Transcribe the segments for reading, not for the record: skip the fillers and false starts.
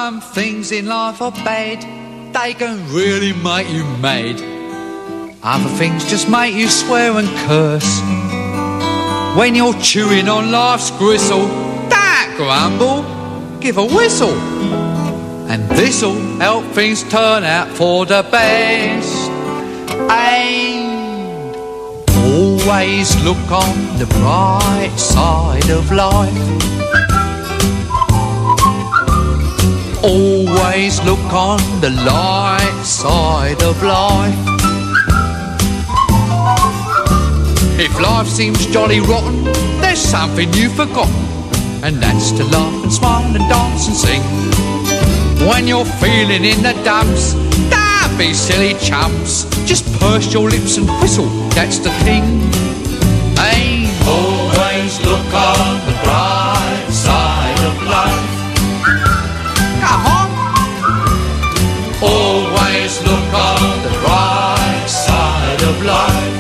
Some things in life are bad, they can really make you mad. Other things just make you swear and curse. When you're chewing on life's gristle, don't grumble, give a whistle. And this'll help things turn out for the best. And always look on the bright side of life. Always look on the light side of life. If life seems jolly rotten, there's something you've forgotten, and that's to laugh and smile and dance and sing. When you're feeling in the dumps, don't be silly chumps, just purse your lips and whistle, that's the thing. Hey, always look on the bright side of life. Come on. Always look on the bright side of life.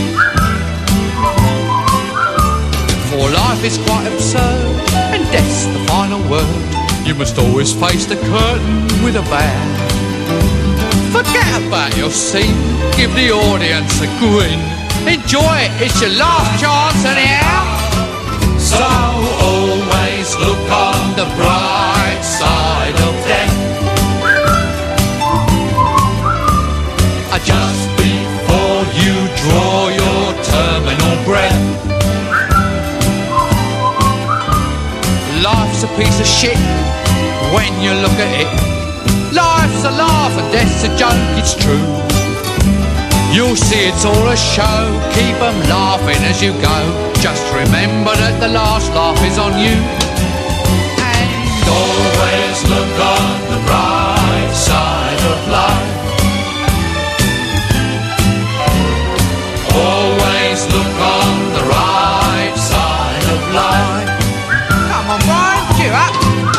For life is quite absurd, and death's the final word. You must always face the curtain with a bow. Forget about your scene, give the audience a grin. Enjoy it, it's your last chance anyhow. So always look on the bright side of death. Just before you draw your terminal breath. Life's a piece of shit when you look at it. Life's a laugh and death's a joke, it's true. You'll see it's all a show, keep 'em laughing as you go. Just remember that the last laugh is on you. And always look on the bright side of life. Always look on the right side of life. Come on, Brian, cheer up.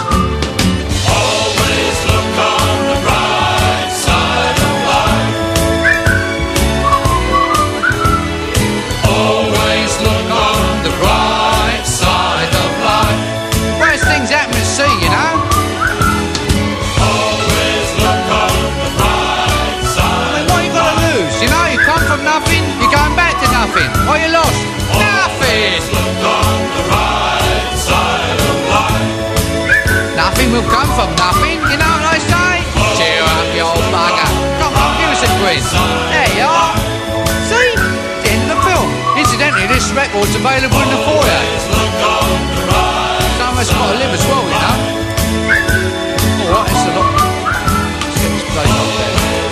Always look on the right side of life. Always look on the right side of life. Worst things happen at sea, you know. Always look on the right side. I mean, what you got to lose? You know, you come from nothing, you're going back to nothing. What you lost? Nothing. Look on the right side of life. Nothing will come from nothing, you know what I say? Cheer up, you old bugger. Come on, give us a quiz. There you are. See? It's the end of the film. Incidentally, this record's available in the foyer. Some of us got to live as well, you know. Alright, it's a lot. Let's get this place up there.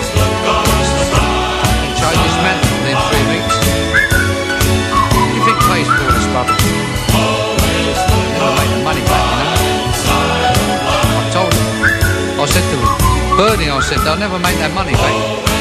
Change this mantle within 3 weeks. What do you think pays for all this rubbish? Never make the money back, you know. I told him. I said to him, Bernie, I said, they'll never make that money back.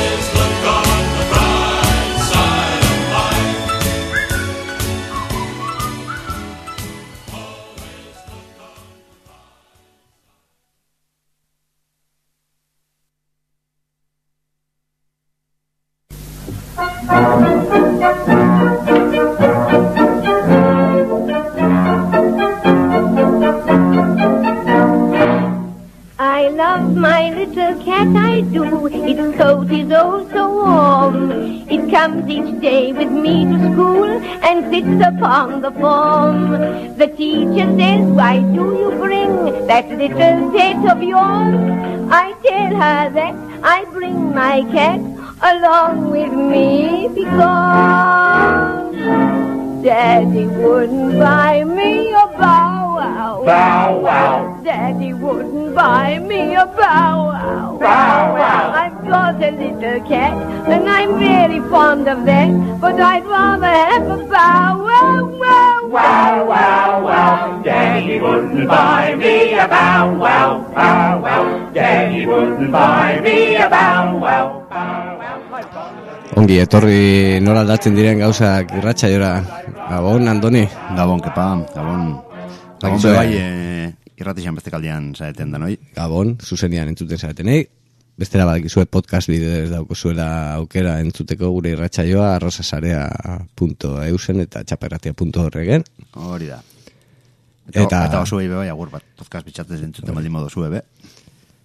I love my little cat, I do. Its coat is oh so warm. It comes each day with me to school and sits upon the form. The teacher says, why do you bring that little pet of yours? I tell her that I bring my cat along with me because Daddy wouldn't buy me a bow wow. Bow wow. Daddy wouldn't buy me a bow wow. Bow wow. I've got a little cat and I'm very fond of that, but I'd rather have a bow wow wow. Wow wow wow. Daddy wouldn't buy me a bow wow. Bow wow. Daddy wouldn't buy me a bow wow. Bow wow. Ongi, etorri nola aldatzen diren gauzak irratsaiora. Gabon, Andoni. Gabon, kepa, gabon. Gabon bai, irratixan beste kaldean zaeten da, noi? Gabon, zuzenian entzuten zaetenei. Bestera badakizue podcast bidez daukozuela aukera entzuteko gure irratsaioa arrosasarea.eusen eta txaperratia.org. Hori da. Eta oso ebe bai, agur bat, podcast bitxatez entzuten baldin modu zu ebe.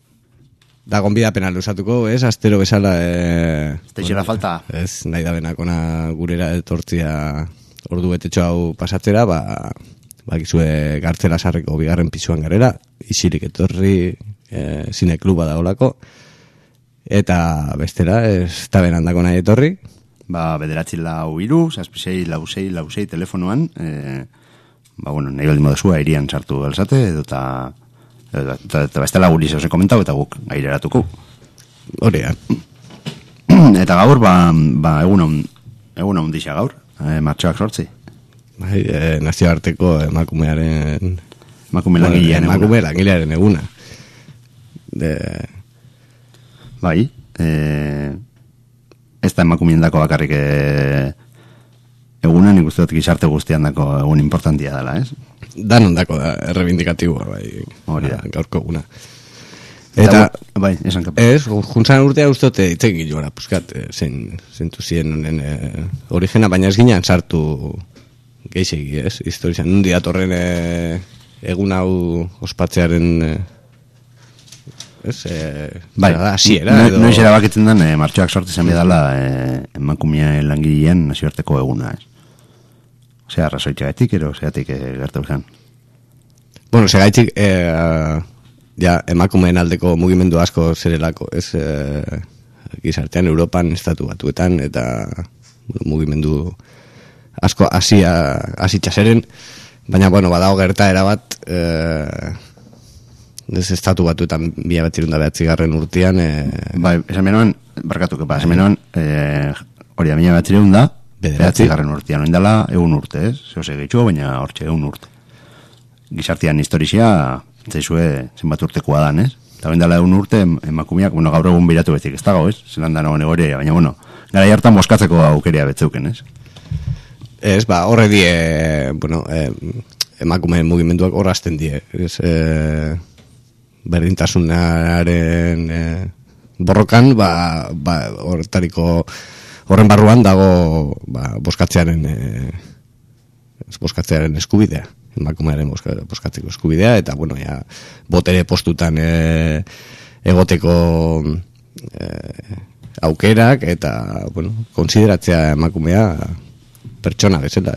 Da gonbidapena luzatuko, ez? Astero bezala... Teixera falta. Ez, nahi da benakona gurera etortzia ordu betetxo hau pasatzera, bakizue gartzela sarreko bigarren pisuan garela, isilik etorri, zine kluba da olako, eta bestera, ez da benandako nahi etorri. Bederatzi lau iru, zazpisei, lausei telefonoan, nahi baldin modazua irian sartu alzate, eta bestela guri zeusen komentau, eta guk gaireratuko. Hori, Eta gaur, egun ondixia gaur, martxoak sortzi. Nazioarteko emakumearen... Emakume langilearen eguna. Bai, ez da emakumeen dako bakarrik eguna, nik uste dut gizarte guztian dako egun importantia dela, ez? Danon dako da, errebindikatiboa, bai, gaurko eguna. Eta, bai, esan kap. Ez, juntzan urtea ustote itzen giloara, puskat, zentu ziren honen origena, baina ez ginean sartu geixegi, ez? Historizan, nundi datorren egun hau ospatzearen... Bai, noiz erabakitzen den martxoak sortu zen bedala emakumea langileen nazioarteko eguna, ez? Osea, arrazoitxagatik, zeatik gertu zen? Bueno, segaitik emakumeen aldeko mugimendu asko zerelako, ez? Gizartean, Europan, Estatu Batuetan, eta mugimendu asko hasitxaseren, baina, badago gertaera bat... Ez Estatu Batuetan 1909 urtean... Bai, esan benoan, barkatuko, esan benoan, hori da, 1909 urtean, oindala egun urte, ez? Zehose gehitxu, baina hortxe egun urte. Gizartian historizia, zaizue zenbat urtekoa dan, ez? Eta oindala egun urte, emakumeak, gaur egun biratu bezik, ez dago, ez? Zelan da nagoen egorea, baina, gara hartan boskatzeko aukeria betzeuken, ez? Ez, horre die, emakumeen mugimenduak horrazten die, ez... berdintasunaren borrokan, horren barruan dago boskatzearen eskubidea, emakumearen boskatzeko eskubidea, eta botere postutan egoteko aukerak, eta konsideratzea emakumea pertsona bezala,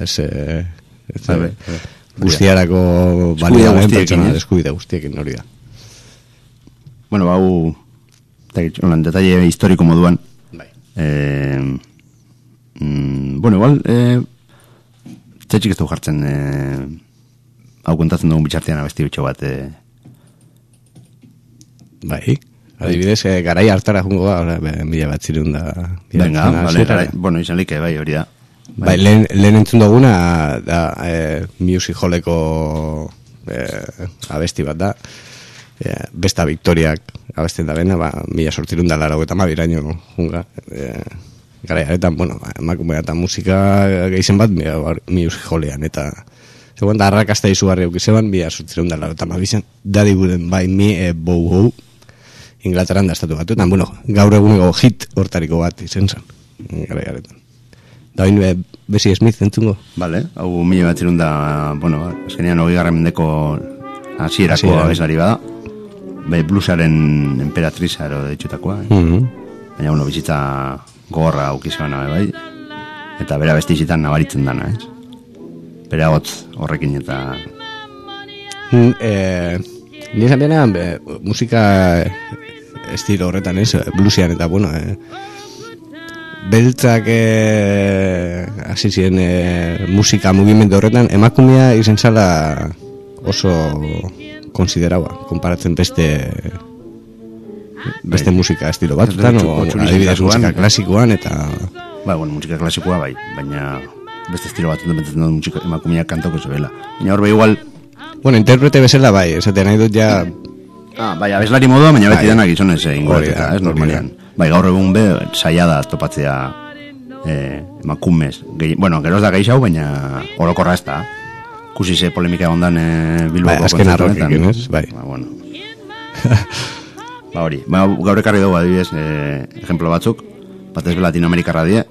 guztiarako balioaren pertsona eskubide guztiekin hori da. Hau, detalle historiko moduan. Bai. Igual, txetxik ez du jartzen, hau kontatzen dugun bitxartean abesti bitxo bat. Bai, adibidez, garai hartara jungo da, mila bat zireun da. Venga, vale, izan like, bai, hori da. Bai, lehen entzun duguna, da, Music Halleko abesti bat da. Besta Victoriak abesten da bena, mila sortzirun da laro eta mabiraino junga. Gara jaretan, emakumea eta musika gehizen bat Music Hallean, eta zegoen da arrakasta izugarri aukizeban, mila sortzirun da laro eta mabizan, Daddy Wouldn't Buy Me a Bow-Wow, Inglaterran da estatu batu, eta gaur eguneko hit hortariko bat izen zen, gara jaretan. Da bain Bessie Smith entzungo? Vale, hau mila bat zirun da, eskenean 20. mendeko hasierako abeslari bada. Bluesaren emperatriza ero ditxutakoa, baina bizitza gogorra aukizioan bai, eta bera bestizitan nabaritzen dana, ez? Bera hotz horrekin eta... Nizan bena, musika estilo horretan, ez? Bluesian eta, beltzak hasi ziren musika mugimendu horretan, emakumea izen zala oso... konsideraua, konparatzen beste musika estilo batutan, adibidez musika klasikoan, eta... musika klasikoa bai, baina beste estilo batutan bentatzen dut musika emakumeak kantoko zebela. Baina hor igual... interprete bezala bai, esaten nahi dut ja... Bai, abeslari modua, baina beti denak gizonez ingolatuta, ez normalian. Bai, gaur egun saia da topatzea emakumez. Geroz da geixau, baina orokorra ez da. Kusi ze polemika ondan Bilboko kontzertu honetan. Bai. Hori. Gaur ekarri dugu adibidez ejemplo batzuk. Batez Latinoamerikarra die.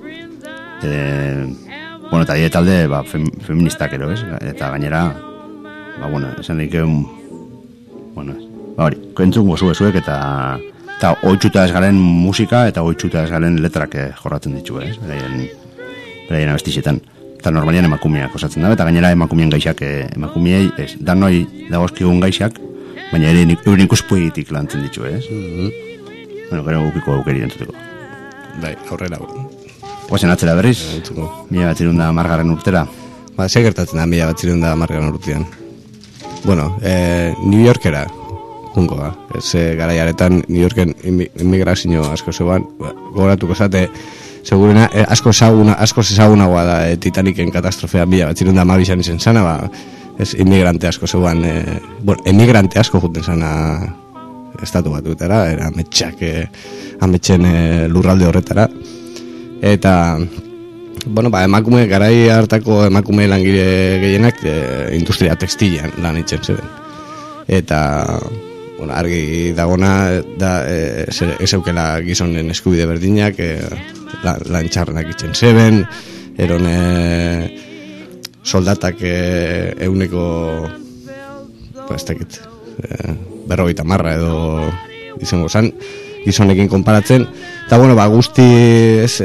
Eta die talde feministak ero, ez? Eta gainera esan dik hori. Koentzun gozuek eta eta oitxuta ez garen musika eta oitxuta ez garen letrak jorratzen ditu, beraien abestixetan. Eta normalian emakumeak osatzen da, eta gainera emakumeen gaixak, emakumeei, danoi dagozkigun gaixak, baina euren ikuspuegitik lantzen ditu, Bueno, gero gukiko aukeri entzuteko. Bai, aurrera. Guazen atzera berriz, 1910 urtera. Ze gertatzen da 1910 urtean. Bueno, New Yorkera jungo da. Garaiaretan New Yorken immigrazio asko zegoan, gogoratuko zate, segurena, asko ezagunagoa da Titaniken katastrofea 1912 izen zana, inmigrante asko zegoan, emigrante asko juten zana estatu batutara, era ametxen lurralde horretara, eta emakume, garai hartako emakume langile gehienak industria textilean lan itzen zeben. Eta argi dagona da ez eukela gizonen eskubide berdinak, lan txarrenak itzen zeben, eron soldatak euneko berrogeita marra edo izango zan, gizonekin konparatzen, eta guzti ez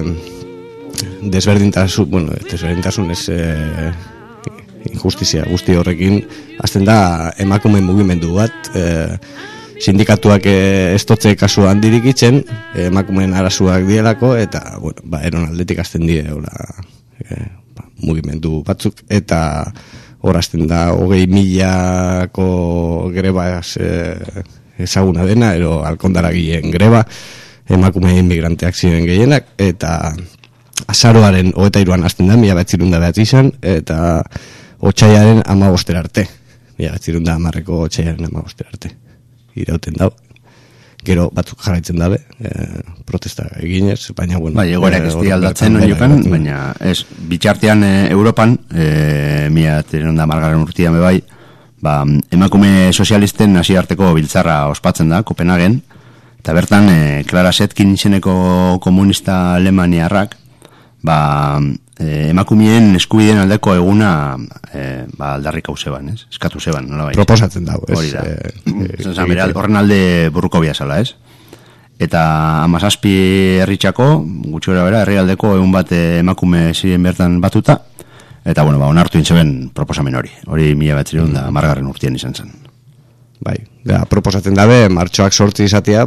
desberdintasun ez injustizia guzti horrekin hasten da emakume mugimendu bat, sindikatuak estotze kasu handirik itzen, emakumeen arazuak dielako, eta eron aldetik hasten die mugimendu batzuk, eta hor hasten da 20.000ko greba ezaguna dena, ero alkondaragileen greba, emakume inmigranteak ziren gehienak, eta azaroaren 23an hasten da, 1909 eta otsailaren 15 arte. 1910ko otsailaren 15 arte. Irauten dau. Gero batzuk jarraitzen dabe, protesta eginez, baina egoerak ez di aldatzen oniokan, baina ez, bitxartean Europan, 1910 urtean bebai, emakume sozialisten hasiarteko biltzarra ospatzen da, Kopenhagen, eta bertan, Clara Zetkin izeneko komunista alemaniarrak, emakumeen eskubideen aldeko eguna aldarrik hau zeban, eskatu zeban, nola bai? Proposatzen dago, hori da. Horren alde burruko biazala, Eta 17 herritxako, gutxora bera, herrialdeko egun bat emakume ziren bertan batuta, eta onartu intzeben proposamen hori. Hori 1910 urtean izan zen. Bai, proposatzen dabe, martxoak 8 izatea,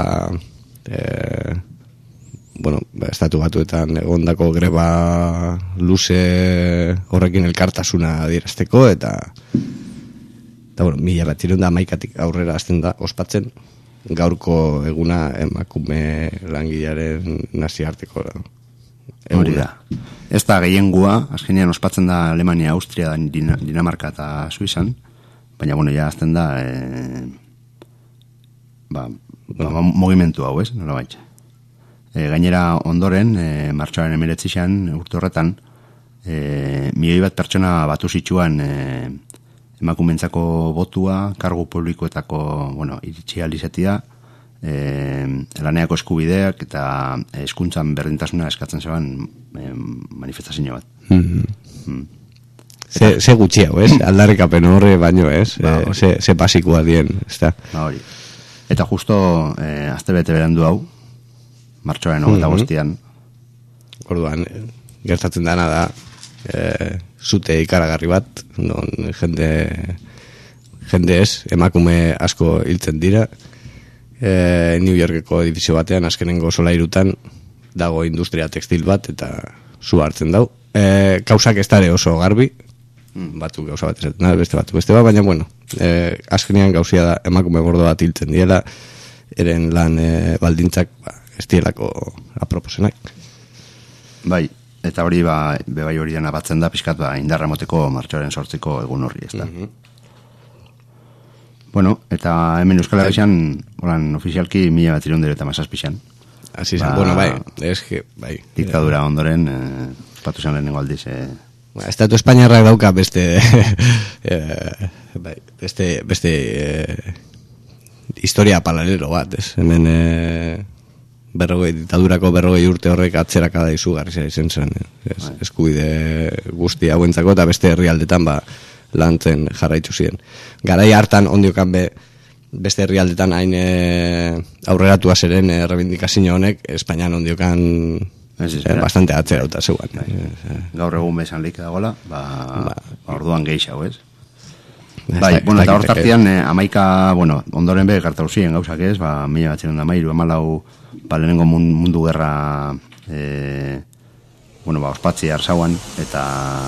estatu batuetan egondako greba luze horrekin elkartasuna adierazteko, eta 1911 aurrera hasten da ospatzen gaurko eguna emakume langilearen nazioarteko hori da. Ez da gehiengua, azkenean ospatzen da Alemania, Austria, Dinamarka eta Suizan, baina ja hasten da mugimendu hau, nola baitxe. Gainera ondoren, martxoaren 19 urte horretan, 1.000.000 pertsona batu zituan emakumentzako botua, kargu publikoetako, iritsi alizatia, laneako eskubideak eta hezkuntzan berdintasuna eskatzen zeban manifestazio bat. Ze gutxiago, aldarrikapen horre baino, ze basikoa dien, ez da? Hori. Eta justo, azte bete berandu hau, martxoaren 25an. Orduan, gertatzen dana da, zute ikaragarri bat, non jende ez, emakume asko hiltzen dira, New Yorkeko edifizio batean, azkenengo solairutan, dago industria textil bat, eta zu hartzen dau. Kausak ez dare oso garbi, batzuk gauza bat esaten da, beste bat, baina azkenean gauzia da, emakume gordo bat hiltzen diela, eren lan baldintzak, ez dielako aproposenak. Bai, eta hori bebai hori dena batzen da, pixkat indarra moteko martxoaren 8ko egun horri, ez da. Eta hemen Euskal Herrian, ofizialki 1917an. Asi zen, bai, bai. Diktadura ondoren, espatu zen lehenengo aldiz. Estatu Espainiarrak dauka beste historia paralelo bat, ez? Hemen diktadurako 40 urte horrek atzerakada izugarria izan zen, eskubide guzti hauentzako, eta beste herrialdetan lantzen jarraitu ziren. Garai hartan ondiokan beste herrialdetan hain aurreratua zeren rebindikazio honek Espainian ondiokan bastante atzerauta zeuan. Gaur egun bezan lik dagoela, orduan geixau, ez? Bai, bueno, eta hortartian, amaika, bueno, ondoren be, gartauzien gauzak ez, 1913, lehenengo mundu gerra, bueno, ospatzi arzauan, eta,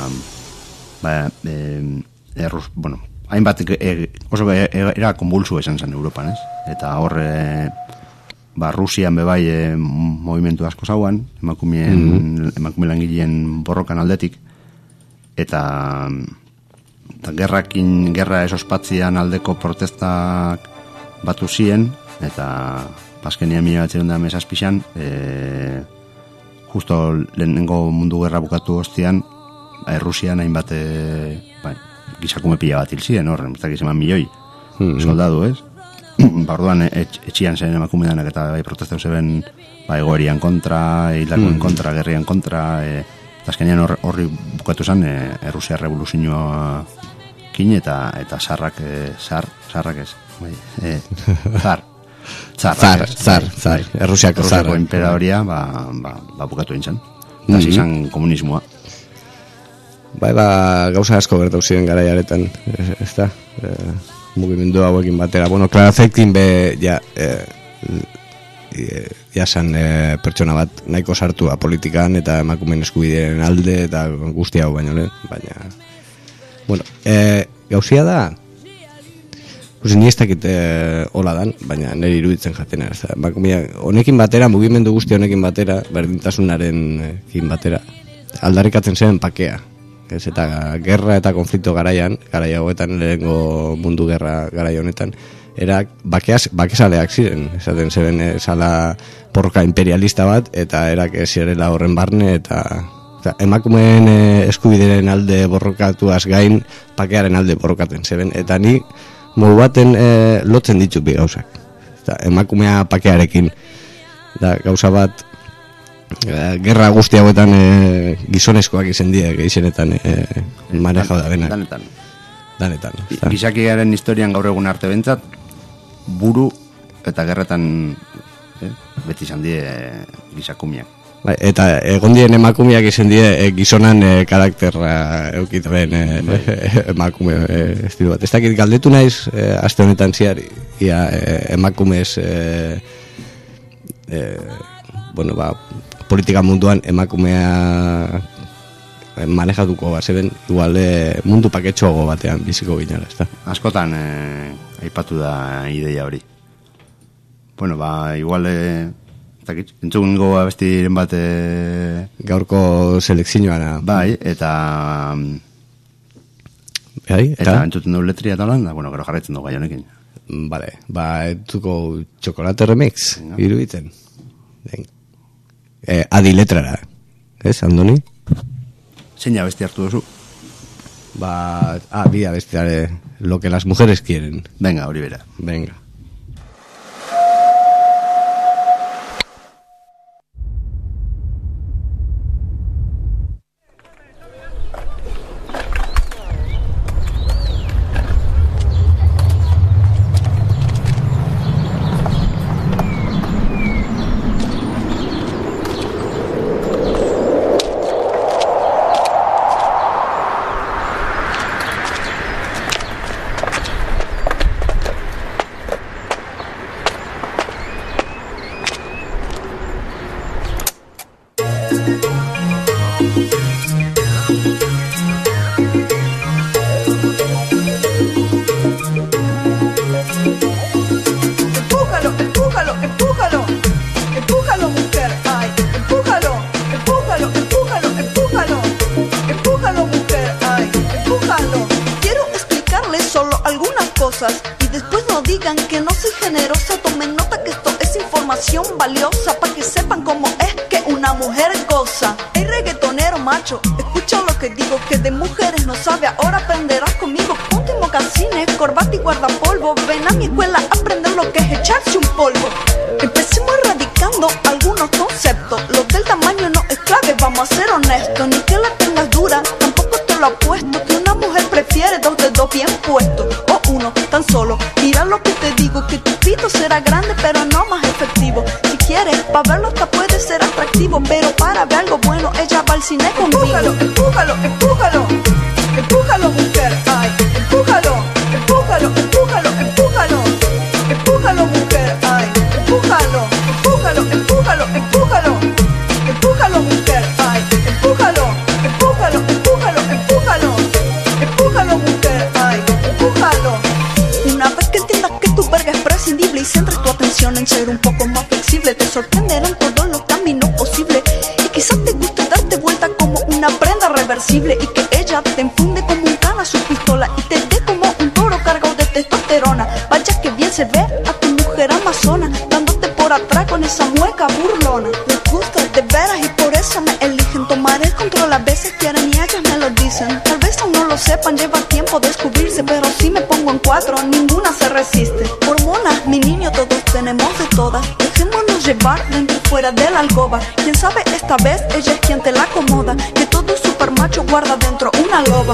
bueno, hainbat, oso era konbulsu esan zen Europan, ez? Eta hor, Rusian bebai movimentu asko zauan, emakume langileen borrokan aldetik, eta gerra esospatzian aldeko protestak batu ziren, eta azkenean 1917 justo lehenengo mundu gerra bukatu ostian, Rusian hainbat gizakume pila bat hil ziren, horren, ez dakiz eman milioi soldadu, ez? Orduan etxian zen emakume danak eta protestatu zeben egoerian kontra, hildakoen kontra, gerrian kontra, eta azkenean horri bukatu zen Rusia revoluzioa kin eta sarrak ez. Zar. Errusiako imperadoria bukatu intzen. Eta izan komunismoa. Gauza asko gertau ziren garaiaretan, ez da? Mugimendu hauekin batera. Bueno, Clara Zetkin jasan pertsona bat nahiko sartua politikan eta emakumeen eskubideen alde eta guzti hau baino lehen, baina bueno, gauzia da ni ez dakit hola dan, baina niri iruditzen jatena, ez da, honekin batera, mugimendu guzti honekin batera, berdintasunarekin batera aldarrikatzen zen pakea, ez, eta gerra eta konflikto garai hauetan, lehenengo mundu gerra garai honetan, erak bakezaleak ziren, esaten zeben zala porroka imperialista bat, eta erak zirela horren barne, eta emakumeen eskubideren alde borrokatuaz gain, pakearen alde borrokaten zeben, eta ni modu baten lotzen ditut bi gauzak. Emakumea pakearekin, da gauza bat, gerra guzti hauetan gizonezkoak izen die, gehienetan manejau da benak. Danetan. Gizakiaren historian gaur egun arte bentsat, buru eta gerretan beti izan die gizakumiak. Eta egondien emakumeak izan die gizonan karakterra eukitaren emakume estilo bat. Ez dakit galdetu naiz aste honetan ziar emakumez politika munduan emakumea manejatuko bazeben, igual mundu paketxoago batean biziko ginara, ez da? Askotan aipatu da ideia hori. Bueno, igual entzungo abestiren bat gaurko selekzioana. Bai, eta entzuten dugu letria eta holanda, bueno, gero jarraitzen dugu gai honekin. Vale, entzuko Chocolate Remix, iruditzen. Adi letrara, ez, Andoni? Zein abesti hartu duzu? Bi abestiare, lo que las mujeres quieren. Venga, hori bera. Venga. Tan solo, mira lo que te digo, será grande pero no más efectivo. Si quieres, pa' verlo hasta puede ser atractivo, pero para ver algo bueno ella va al cine conmigo. Empújalo, empújalo, empújalo, empújalo mujer, ay, empújalo, empújalo, empújalo, empújalo, empújalo mujer, ay, empújalo, empújalo, empújalo, empújalo, empújalo mujer, ay, empújalo, empújalo, empújalo, empújalo, empújalo mujer, ay, empújalo. Una vez que entiendas que tu verga es prescindible y centres tu atención en ser un poco más flexible, te sorprenderán todos los caminos posibles y quizás te guste darte vuelta como una prenda reversible y que ella te enfunde como un can a su pistola y te dé como un toro cargado de testosterona. Vaya que bien se ve a tu mujer amazona dándote por atrás con esa mueca burlona. Les gusta de veras y por eso me eligen. Tomar el control a veces quieren y ellas me lo dicen. Tal vez aún no lo sepan, lleva tiempo descubrirse, pero si me pongo en cuatro, ninguna se resiste. Hormonas, mi niño, todos tenemos de todas. Dejémonos llevar dentro y fuera de la alcoba. Quién sabe, esta vez ella es quien te la acomoda, que todo super macho guarda dentro una loba.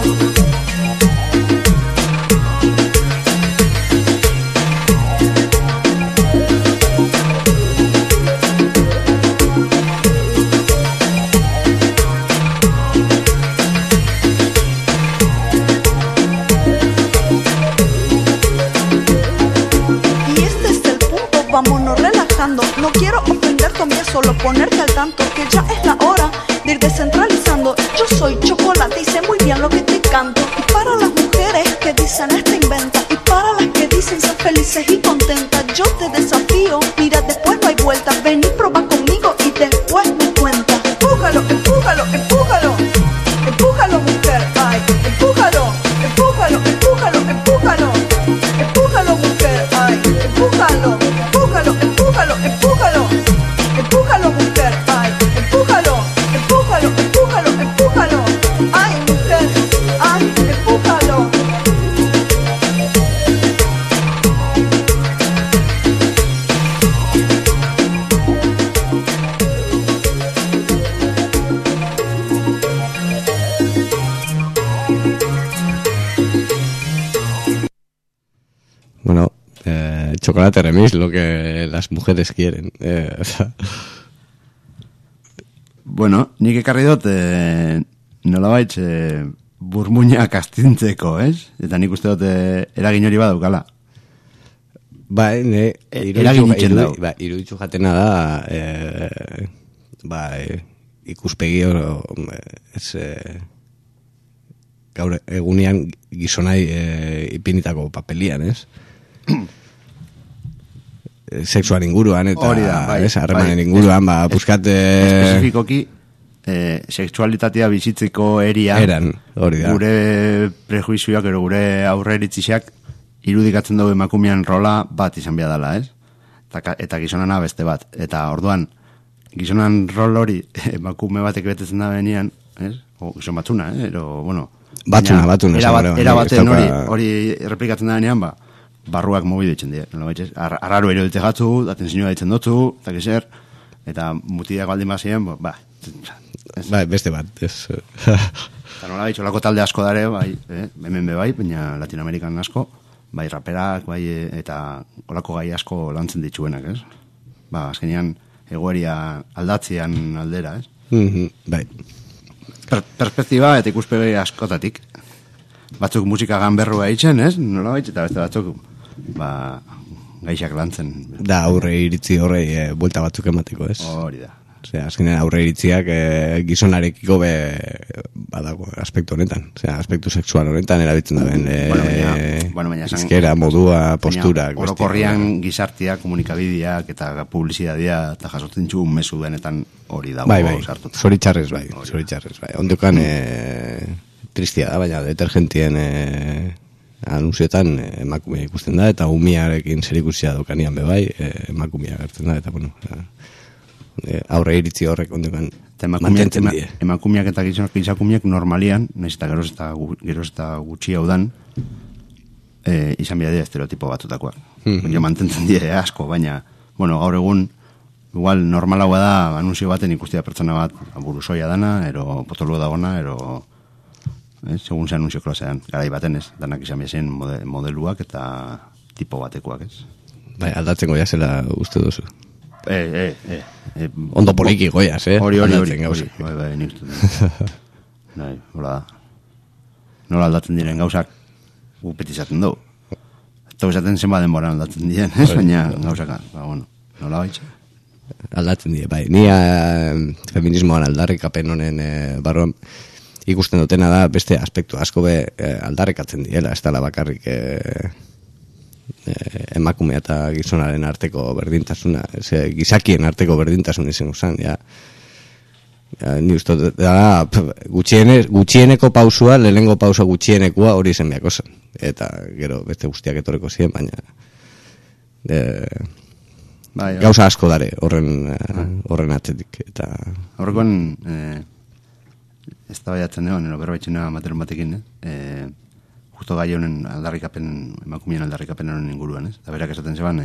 Vámonos relajando, no quiero ofender todavía, solo ponerte al tanto que ya es la hora de ir descentralizando. Yo soy chocolate y sé muy bien lo que te canto. Y para las mujeres que dicen esta inventa, y para las que dicen ser felices y contentas, yo te desafío, mira después no hay vuelta. Ven y prueba conmigo y después me cuenta. Empújalo, empújalo, empújalo, empújalo mujer, ay, empújalo, empújalo, empújalo, empújalo, empújalo mujer, ay, empújalo. Empújalo, empújalo, empújalo, empújalo mujer, ay, empújalo, empújalo, empújalo, empújalo, ay mujer, ay, empújalo. Bueno, chocolate remix, lo que las mujeres quieren. O sea. Bueno, nik ekarri dut nolabait burmuinak astintzeko, ez? Eta nik uste dut eragin hori badaukala. Bai, iruditzu jatena da ikuspegi oro gaur egunean gizonai ipinitako papelian, ez? Sexuan inguruan eta harremanen inguruan buskat espezifikoki sexualitatea bizitzeko eran gure prejuizioak ero gure aurreiritziak irudikatzen dugu emakumean rola bat izan behar dela, ez? Eta gizonana beste bat, eta orduan gizonan rol hori emakume batek betetzen da benean, ez? O gizon batzuna, ero, bueno, batzuna era baten hori replikatzen da benean, barruak mobi ditzen dira, arraro ero ditzen gatzu, atenzinua ditzen dutzu, eta kizer, eta mutiak baldin bazien, beste bat, ez. Eta nola bitxo, lako talde asko dare, hemen bai, baina Latinoamerikan asko, bai raperak, bai, eta olako gai asko lantzen dituenak, ez? Azkenean, egoeria aldatzean aldera, ez? Bai. Perspektiba eta ikuspegi askotatik. Batzuk musika ganberrua eitzen, ez? Nola baitz, eta beste batzuk, gaixak lantzen. Da, aurre iritzi horrei buelta batzuk emateko, ez? Hori da. Osea, azkenean aurre iritziak gizonarekiko badago aspektu honetan. Osea, aspektu sexual honetan erabiltzen da ben. Izkera, modua, posturak. Orokorrian gizartia, komunikabideak eta publizitatea eta jasotzen txun mesu denetan hori dago. Bai, zoritxarrez bai. Ondukan tristia da, baina detergentien anunsietan emakumea ikusten da, eta umiarekin zerikusia dokanian bebai, emakumea gertzen da, eta bueno, aurre iritzi horrek ondukan mantentzen die. Emakumeak eta gizakumeak normalian, nahiz eta geroz eta gutxi hau dan, izan bidea estereotipo batutakoak. Mantentzen die asko, baina, bueno, gaur egun, igual normala da, anunsio baten ikustia pertsona bat, buruzoia dana, ero potolo dagona, ero segun ze anunzio klasean, garai baten ez, danak izan bezien modeluak eta tipo batekoak, ez? Bai, aldatzen goia zela uste duzu. Ondo poliki goiaz, Hori. Bai, nik uste. Bai, hola da. Nola aldatzen diren gauzak gupet izaten dugu. Eta izaten zenba denbora aldatzen diren, baina gauzak, nola baitxe? Aldatzen dire, bai. Nia feminismoan aldarrikapen honen barruan ikusten dutena da beste aspektu asko aldarrikatzen diela, ez dela bakarrik emakumea eta gizonaren arteko berdintasuna, gizakien arteko berdintasun izan usan, ni uste da gutxieneko pausua, lehenengo pausa gutxienekoa hori zen beharko zen, eta gero beste guztiak etorreko ziren, baina gauza asko dare horren atzetik, eta horrekoan ez da baiatzen egon, berbaitzena materen batekin, justo gai honen aldarrikapen, emakumeen aldarrikapen honen inguruan, eta berak esaten zeban,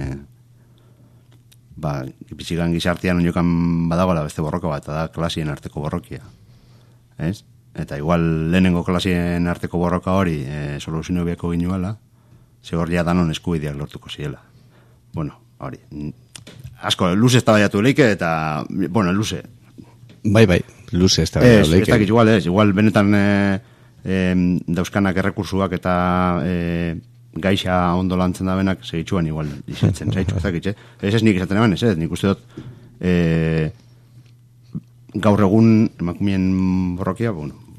bizigan gizartean onjokan badagoela beste borroka bat, eta da klasien arteko borrokia, ez? Eta igual lehenengo klasien arteko borroka hori soluzio biako ginuela, zegorria danon eskubideak lortuko ziela. Bueno, hori, asko, luze ez da baiatu leike, eta, bueno, luze. Bai, luze ez da baiatu leike. Ez dakit, igual benetan dauzkanak errekursuak eta gaixa ondo lantzen da benak segitxuan igual izatzen zaitxu, ez dakit, ez nik izaten eman, nik uste dut gaur egun emakumeen borrokia,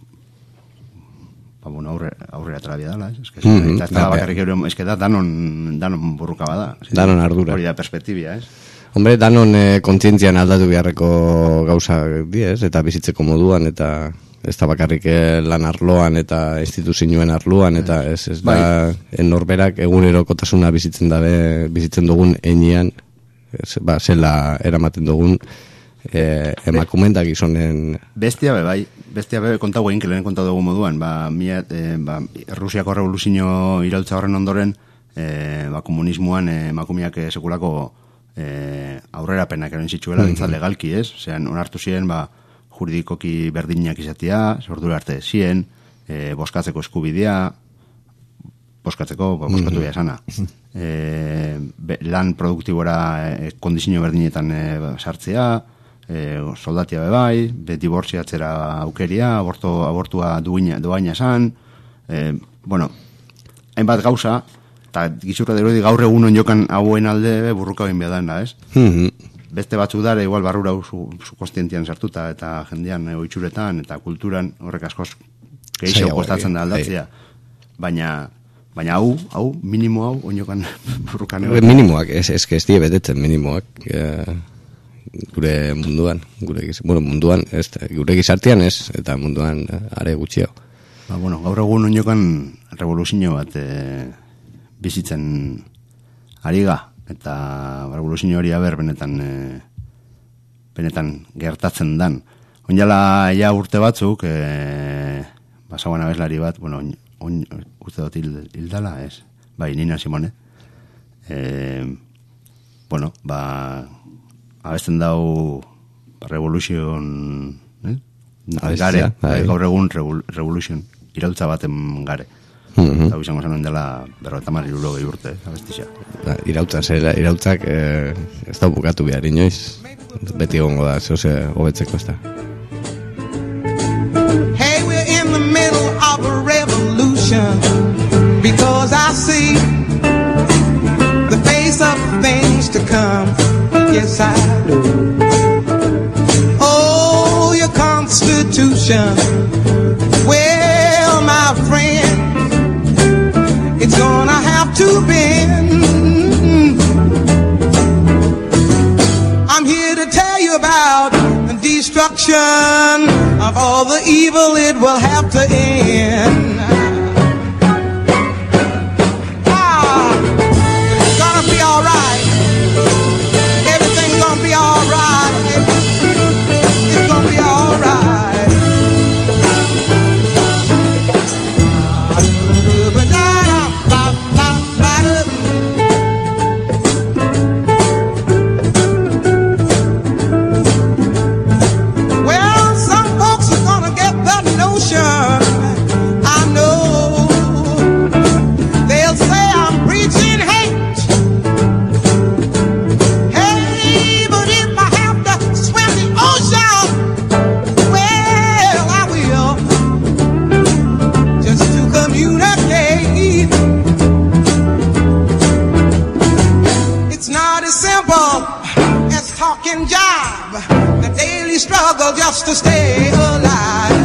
aurrera atrabia dela, ez da bakarrik euro, ez da danon burruka bada, danon ardura, hori da perspektibia, ez? Hombre, danon kontzientzian aldatu beharreko gauza diez, eta bizitzeko moduan, eta ez da bakarrik lan arloan eta instituzioen arloan, eta ez da norberak egunerokotasuna bizitzen dugun enean, zela eramaten dugun emakumen da gizonen... Bestia be kontago egin, lehen kontatu dugu moduan, Rusiako revoluzio iraultza horren ondoren, komunismoan emakumeak sekulako aurrerapenak eran zitzuela, legalki, ez? Osean, onartu ziren, juridikoki berdinak izatea, ordura arte zien, boskatzeko eskubidea, boskatu behar sana. Lan produktibora kondizio berdinetan sartzea, soldatia bebai, dibortziatzera aukeria, abortua doaina esan, hainbat gauza, eta gizurra derodi gaur egun onjokan hauen alde burruka egin behar da, ez? Beste batzuk dara, igual barrura zu kostientian sartuta, eta jendean oitxuretan, eta kulturan, horrek askoz gehiago kostatzen da aldatzea. Baina hau, minimo hau, onjokan burrukan egon. Minimoak, ez die betetzen minimoak, gure munduan, munduan, gure gizartean ez, eta munduan are gutxiago. Gaur egun onjokan revoluzio bat bizitzen ariga, eta revoluzio hori aber benetan gertatzen dan. Oinala ja urte batzuk, basagoan abeslari bat, urte dut hildala, ez? Bai, Nina Simone. Abesten dau revoluzion gare, gaur egun revoluzion iraultza baten gare. Eta izango zen dela 50 urte, abestisa. Irautzak ez da bukatu behar inoiz, beti egongo da, zehose hobetzeko ez da. Hey, we're in the middle of a revolution, because I see the face of things to come, yes I do. Oh, your Constitution, well my friend, it's gonna have to bend. I'm here to tell you about the destruction of all the evil. It will have to end. It's gonna be alright. Everything's gonna be alright. It's gonna be alright. Well, some folks are gonna get that notion communicate. It's not as simple as talking jive, the daily struggle just to stay alive.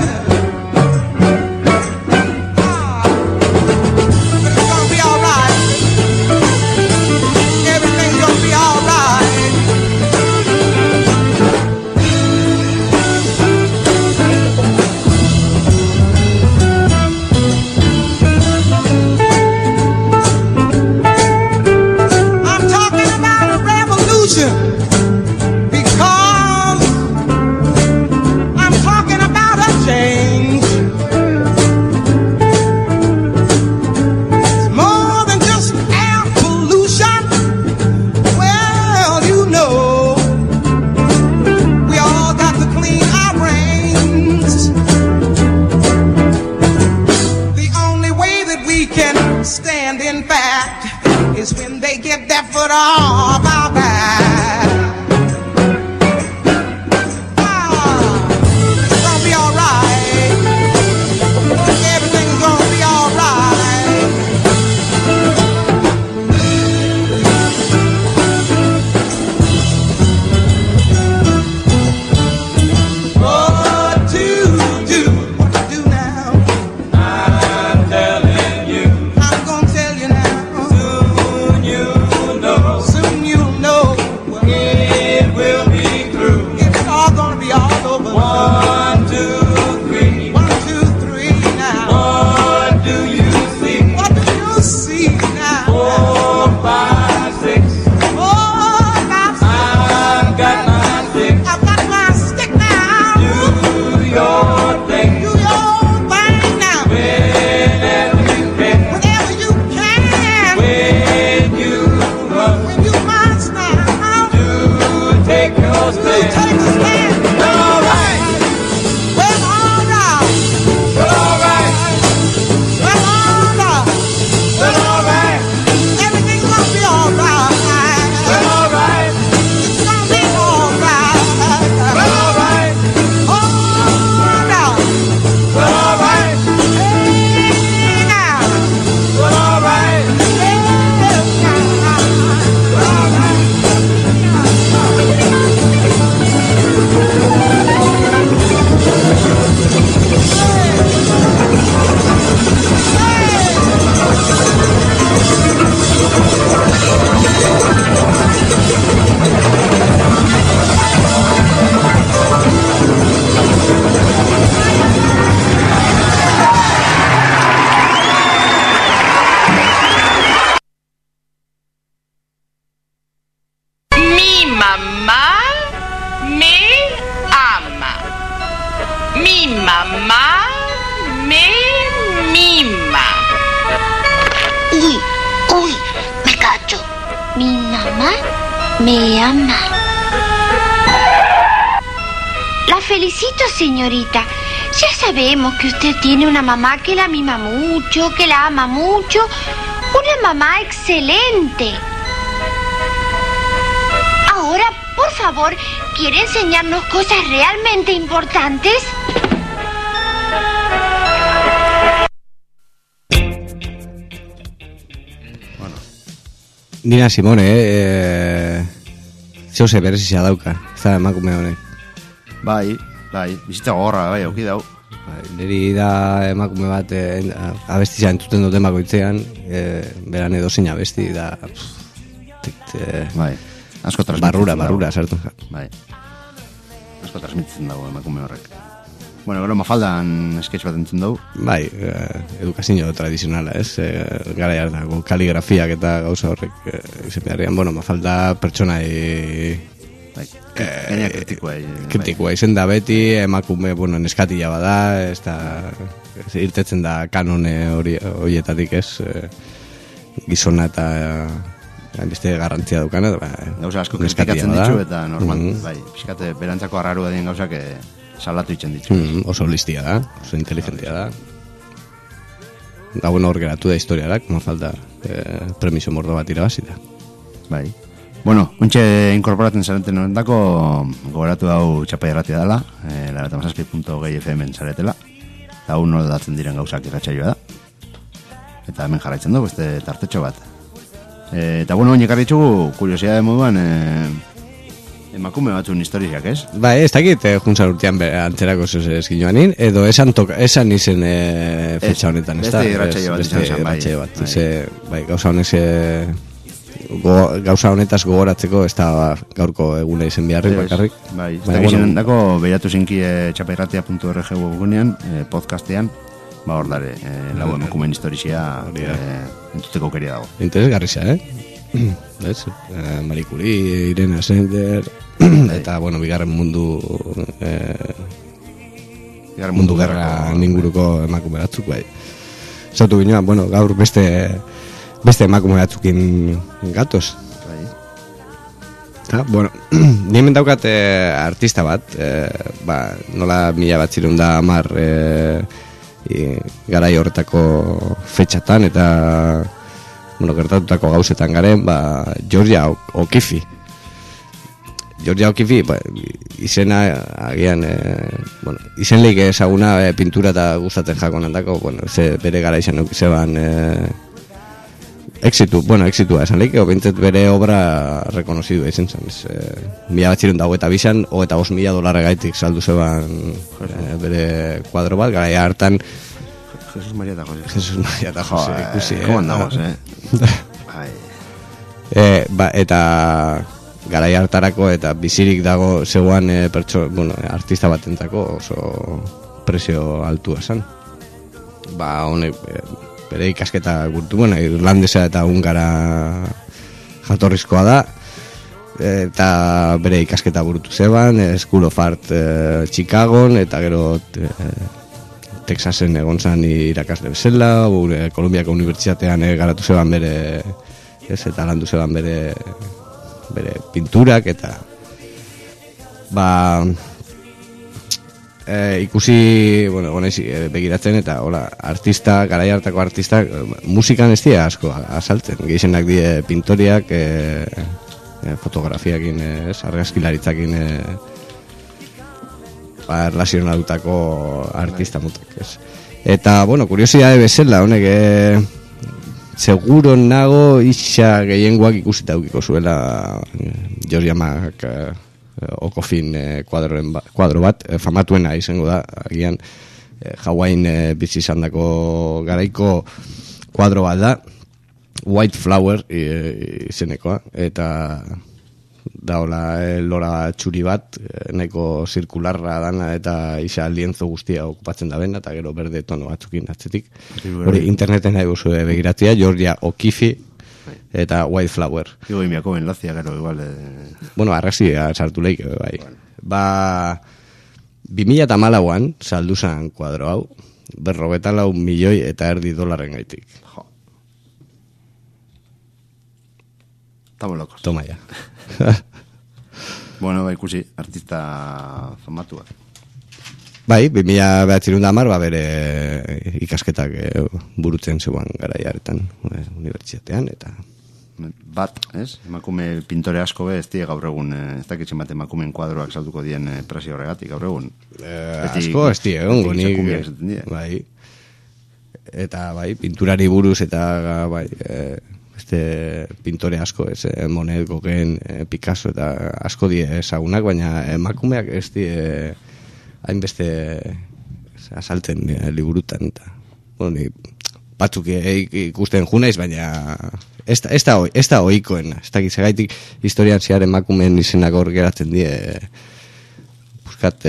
Me ama. La felicito, señorita. Ya sabemos que usted tiene una mamá que la mima mucho, que la ama mucho. Una mamá excelente. Ahora, por favor, ¿quiere enseñarnos cosas realmente importantes? Nina Simone, zehose berezizia dauka, ez da emakume honek. Bai, bizitza gogorra, bai, auki dau. Neri da emakume bat abestizia entzuten dut emakoitzean, beran edo zein abesti da... Bai, asko transmititzen dago. Barrura, sartu. Bai, asko transmititzen dago emakume horrek. Bueno, gero Mafaldan sketch bat entzun dugu. Bai, edukazio tradizionala, ez? Gara jartako kaligrafiak eta gauza horrek izen beharrian. Bueno, Mafalda pertsonai... Bai, gaina kritikoa izen da beti, emakume, bueno, neskatila bada, ez da... irtetzen da kanone horietatik, ez? Gizona eta... beste garrantzia dukana. Gauza asko kritikatzen ditu eta normal, bai, pixkate berantzako arraru da dien gauzak... salatu itzen ditu. Oso listia da, oso inteligentia da. Da, bueno, hor geratu da historiara, como falta premiso mordo bat irabazita. Bai. Bueno, ontxe inkorporatzen zareten horrentako gogoratu hau txapai erratia dela, laratamazazpi.gei FM-en zaretela. Eta hau nola datzen diren gauzak irratxaioa da. eta hemen jarraitzen du, beste tartetxo bat. Eta bueno, oinek arritxugu, kuriosidade moduan, emakume batzun historiak, ez? Bai, ez dakit, juntzan urtean antzerako eskin joanin, edo esan izen fetxa honetan, ez da? Beste irratxaio bat izan zen, bai. Gauza honetaz gogoratzeko, ez da gaurko eguna izen biharrik, bakarrik. Bai, ez da gizenen dako, behiratu zinki txapairratia.org webunean, podcastean, hor dare, lau emakumen historizia entuteko keria dago. Interesgarria, Marie Curie, Irene Sender, eta, bueno, bigarren mundu gerra ninguruko emakume batzuk, bai. Zautu ginoan, bueno, gaur beste emakume batzukin gatoz. Eta, bueno, nimen daukat artista bat, nola 1910 garai horretako fetxatan eta gertatutako gauzetan garen, Georgia O'Keeffe. Georgia O'Keeffe, izena agian, izen leik ezaguna pintura eta gustatzen jakonan dako, bere gara izan eukizeban exitua esan leik, bintzet bere obra rekonozidu izan zen. 1922an, $25,000 gaitik saldu zeban bere kuadro bat, gara hartan Jesus Maria eta Jose ikusi, ¿cómo andamos, eta garai hartarako eta bizirik dago zegoan artista batentako oso presio altua zen. Honek bere ikasketa gurtu, irlandesa eta hungara jatorrizkoa da, eta bere ikasketa burutu zeban, School of Art Chicagon, eta gero Texasen egon zan irakasle bezala, Kolumbiako unibertsitatean garatu zeban bere, eta landu zeban bere pinturak, eta ikusi, begiratzen, eta artista, garai hartako artista, musikan ez dira asko asaltzen, gehienak die pintoriak, fotografiakin, argazkilaritzakin erlazionatutako artista mutak, ez. Eta, kuriosidade bezala, honek, seguro nago isa gehiengoak ikusita aukiko zuela Georgia O'Keeffein kuadro bat, famatuena izango da, agian Hawaiian bizi izandako garaiko kuadro bat da, White Flower izenekoa, eta daola lora txuri bat, nahiko zirkularra dana, eta isa lienzo guztia okupatzen da bena, eta gero berde tono batzukin atzetik. Hori interneten nahi guzue begiratzea, Georgia O'Keeffe, eta White Flower. Digo, imiako enlazia, gero, igual. Arrazia sartu leik, bai. 2014an saldu zan kuadro hau, $54 milioi gaitik. Estamos locos. Toma ya. Ikusi, artista famatua. Bai, 2010 bere ikasketak burutzen zegoen garaiaretan unibertsitatean, eta bat, ez? Emakume pintore asko ez die gaur egun, ez dakitzen bat emakumeen kuadroak salduko dien presio horregatik gaur egun. Asko ez die, bai. Eta bai, pinturari buruz eta bai, beste pintore asko, ez, Monet, Gauguin, Picasso eta asko die ezagunak, baina emakumeak ez die hainbeste asaltzen liburutan, eta batzuk ikusten junaiz, baina ez da ohikoena, ez dakiz egaitik historian zehar emakumeen izenak hor geratzen die buskat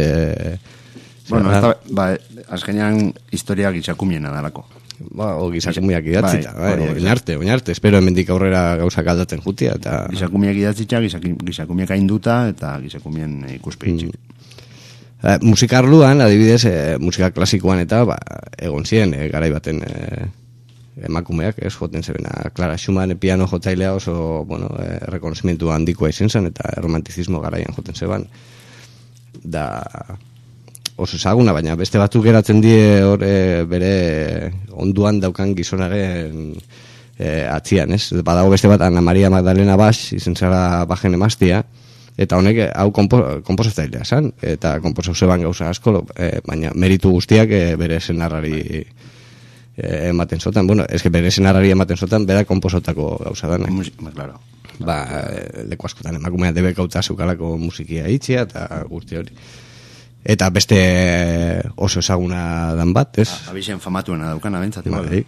azkenean historiak gizakumiena dalako. Gizakumiak idatzita, oinarte, espero hemendik aurrera gauzak aldatzen jutia, eta gizakumiak idatzita, gizakumiak ainduta, eta gizakumien ikuspegitzik. Musika arluan, adibidez, musika klasikoan eta egon ziren garai baten emakumeak, joten zebena Clara Schumann piano jotailea oso, rekonozimientu handikoa izen zen, eta romantizismo garaian joten zeban. Da oso ezaguna, baina beste batzuk geratzen die hor bere onduan daukan gizonaren atzian, ez? Badago beste bat, Ana Maria Magdalena Bas, izen zara bajen emaztia, eta honek hau komposatzailea zen, eta komposau zeban gauza asko, baina meritu guztiak bere senarrari ematen zotan. Bueno, eske bere senarrari ematen zotan, bera komposotako gauza dana. Claro. Leku askotan emakumea debekauta zukalako musikia itxia eta guzti hori. Eta beste oso ezaguna dan bat, ez? Abixen famatuena daukana bentsat, igual.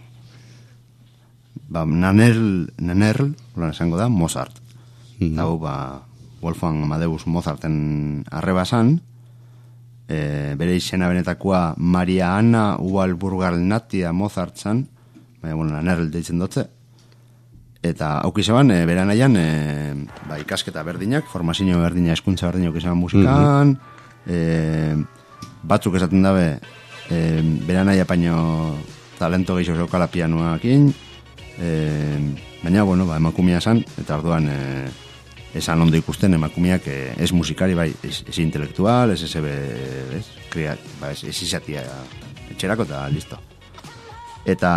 Nanerl, holan esango da, Mozart. Eta Wolfgang Amadeus Mozarten arrebasan, bere izena benetakoa Maria Anna Walburgal Natia Mozart zan, Nanerl deitzen dutze, eta aukizaban, bere anaian, ikasketa berdinak, formazio berdina, eskuntza berdina aukizaban musikan, batzuk esaten dabe, bere anaia paino talento gehiago zeukala pianoakin, baina, emakumea zan, eta orduan esan ondo ikusten emakumeak ez musikari, ez intelektual, ez izatia etxerako eta listo. Eta,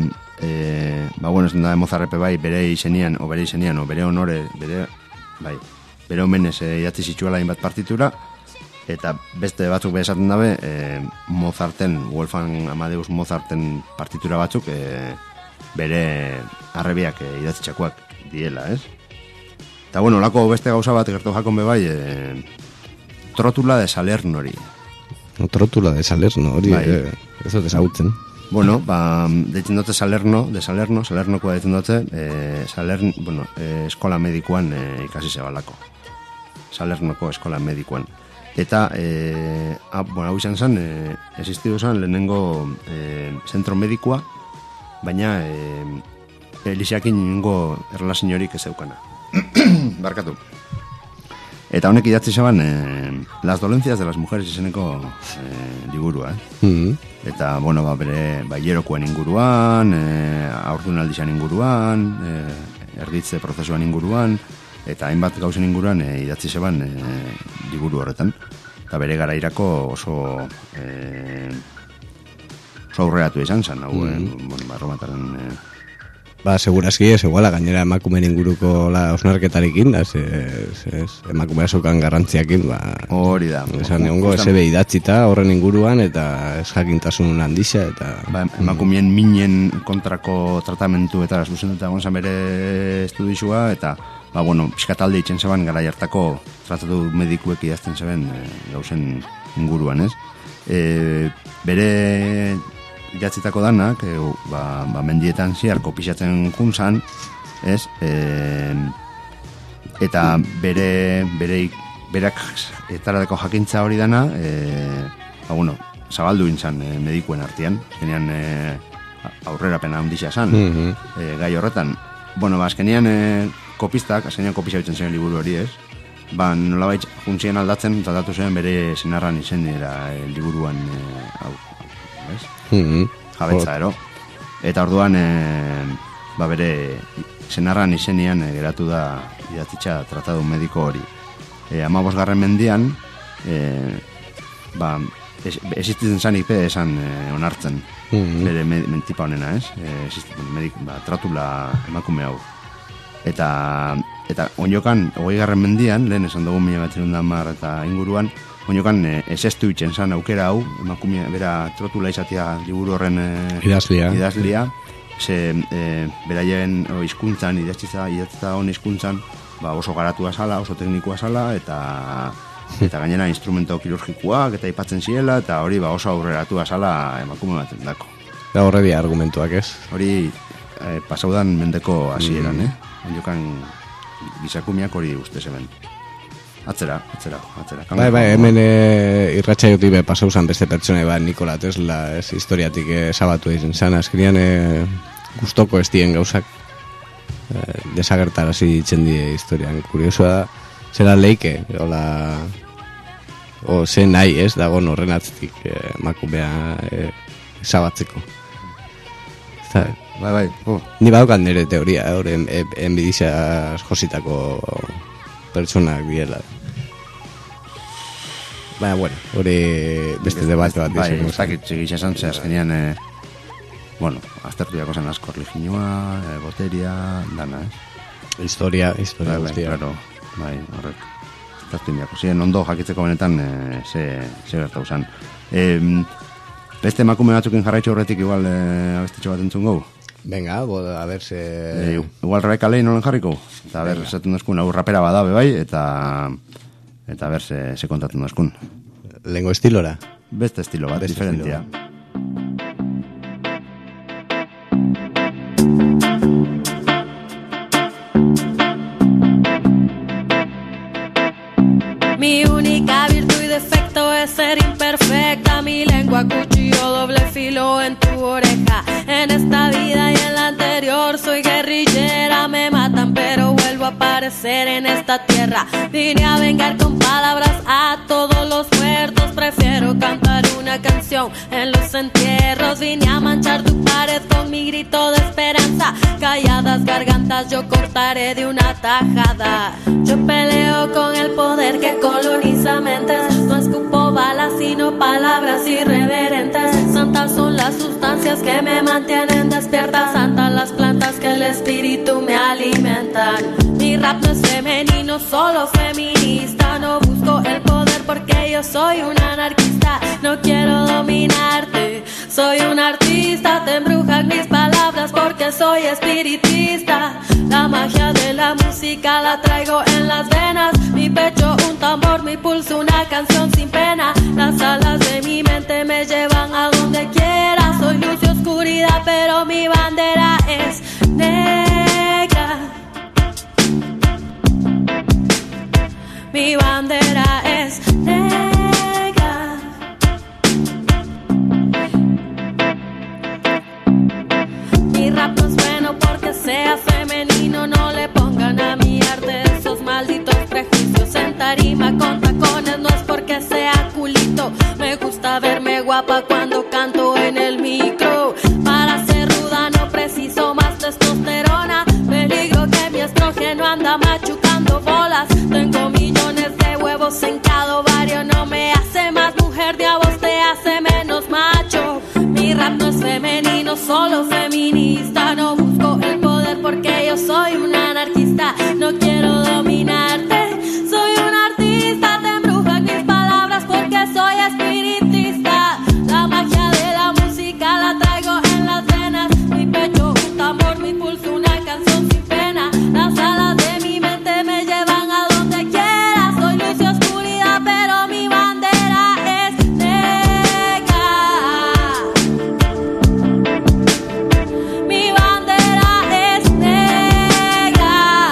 ez da Mozarrepe bere izenian, o bere honore, bere omenez idatzi zitzuela inbat partitura, eta beste batzuk behesaten dabe, Wolfgang Amadeus Mozarten partitura batzuk, bere arrebiak idatzitxakoak diela, ez? Eta lako beste gauza bat gertu jakon bebai, trotula de Salernori. Trotula de Salernori, ez dut ezagutzen. Deitzen dute Salernokoa deitzen dute, eskola medikuan ikasi zebalako. Salernoko eskola medikuan. Eta, hau izan zen, existidu zen lehenengo zentro medikua, baina Elisakin ningo erlazinorik ez eukana. Barkatu. Eta honek idatzi zeban Las dolencias de las mujeres izeneko liburua, Eta, bere hilerokoen inguruan, haurdunaldizan inguruan, erditze prozesuan inguruan, eta hainbat gauzen inguruan idatzi zeban liburu horretan. Eta bere garairako oso aurreratu izan zen, Romataren... Segurazki ez eguala, gainera emakumeen inguruko osnarketarekin, emakumea zeukan garrantziakin, hori da. Esan egongo SB idatzita horren inguruan, eta ez jakintasun handixa, eta... Emakumeen minen kontrako tratamentu eta zuzenduta gonzan bere estudizua, eta, pixkatalde itzen zeban gara jartako tratatu medikuek idazten zeben gauzen inguruan, ez? Bere... idatzitako danak, mendietan ziar kopizatzen juntzan, ez? Eta berak etaradeko jakintza hori dana, zabaldu intzan medikuen artean, azkenean aurrerapena handixea zan, gai horretan. Azkenean kopistak, azkenean kopisa bitzen zen liburu hori, ez? Nolabait juntzien aldatzen, tratatu zen bere senarran izen liburuan hau. Jabetza, ero. Eta orduan, bere senarran izenian geratu da idatzitza tratadu mediko hori. 15. mendian, existitzen zanik esan onartzen, bere mentipa honena, ez? Tratula emakume hau. Eta onjokan, 20. mendian, lehen esan dugu 1910 eta inguruan, oinokan esestu itzen zan aukera hau, emakumea bera trotula izatea liburu horren idazlia, beraien hizkuntzan, idatzita hon hizkuntzan, oso garatua zala, oso teknikoa zala, eta gainera instrumento kirurgikoak, eta aipatzen ziela, eta hori oso aurreratua zala emakume baten dako. Eta horre dia argumentuak, ez? Hori pasaudan mendeko hasieran, oinokan gizakumiak hori uste zeben. Atzera. Hemen irratxaiotik pasauzan beste pertsona Nikola Tesla, historiatik sabatu egin zan, azkenean gustoko ez dien gauzak desagertarazi ditzen die historian. Kuriosoa da, zera leike, ze nahi ez, dagoen horren atzitik emakumea sabatzeko. Ni badaukan nire teoria, enbidizia jositako pertsonak diela. Hori beste debate bat dizien. Ez dakit, txegitza esan, azkenean, aztertu jako zen asko erlijinoa, boteria, dana, Historia guztia. Claro, horrek. Aztertu jako, ziren ondo jakitzeko benetan, ze gertau zen. Beste emakume batzukin jarraitxo horretik igual abestetxo bat entzun gau. Venga, a ver se... Igual Rebecca Lane nolen jarriko. Eta a ver, esaten duzkun, hau rapera bada bebai, eta a ver se kontatzen duzkun. Lengo estilora? Beste estilo bat, diferentia. Mi única virtud y defecto es ser imperfecta. Mi lengua cuchillo doble filo en tu oreja. En esta vida y en la anterior soy guerrillera. Me matan pero vuelvo a aparecer en esta tierra. Vine a vengar con palabras a todos los muertos. Prefiero cantar una canción en los entierros. Vine a manchar tu pared con mi grito de esperanza. Calladas gargantas yo cortaré de una tajada. Yo peleo con el poder que coloniza mentes. No escupo balas sino palabras irreverentes. Santas son las sustancias que me mantienen despierta. Santas las plantas que el espíritu me alimentan. Mi rap no es femenino, solo feminista. No busco el poder porque yo soy una anarquista. No quiero dominarte, soy un artista. Te embrujan mis palabras porque soy espiritista. La magia de la música la traigo en las venas. Mi pecho un tambor, mi pulso una canción sin pena. Las alas de mi mente me llevan a donde quiera. Soy luz y oscuridad pero mi bandera es negra. Mi bandera es negra. Mi rap no es bueno porque sea femenino. No le pongan a mi arte esos malditos prejuicios. En tarima con tacones no es porque sea culito. Me gusta verme guapa cuando canto en el micro. Para ser ruda no preciso más testosterona. Peligro que mi estrógeno anda machucando bolas. Tengo millones de huevos en cada ovario. No me hace más mujer, ni a vos te hace menos macho. Mi rap no es femenino, solo feminista. No busco el poder porque yo soy una anarquista. No quiero dominarte, soy un artista. Te embrujan mis palabras porque soy espiritista. La magia de la música la traigo en las venas. Mi pecho un tambor, mi pulso una canción sin pena. Las alas de mi mente me llevan a donde quiera. Soy luz y oscuridad pero mi bandera es negra. Mi bandera es negra.